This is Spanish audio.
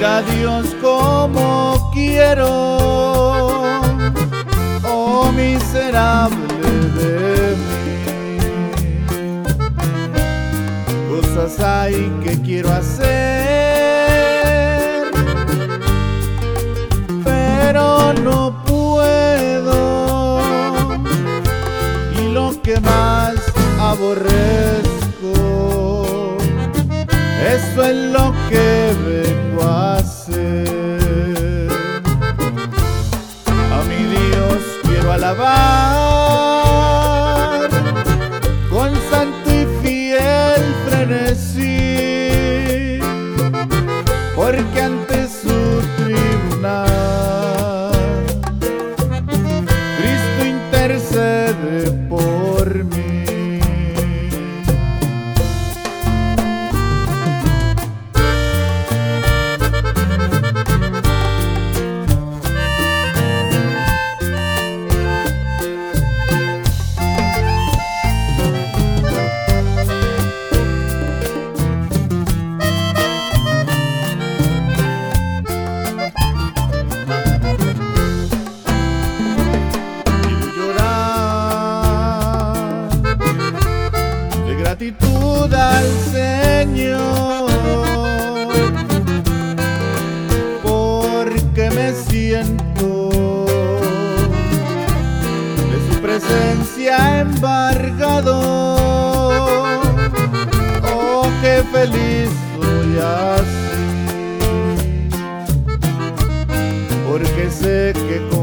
a Dios como quiero, oh miserable de mí. Cosas hay que quiero hacer, pero no puedo, y lo que más aborrezco, eso es lo que vengo a hacer. A mi Dios quiero alabar con santo y fiel frenesí, porque ante su tribunal Cristo intercede por mí. Gratitud al Señor, porque me siento de su presencia embargado. Oh, qué feliz soy así, porque sé que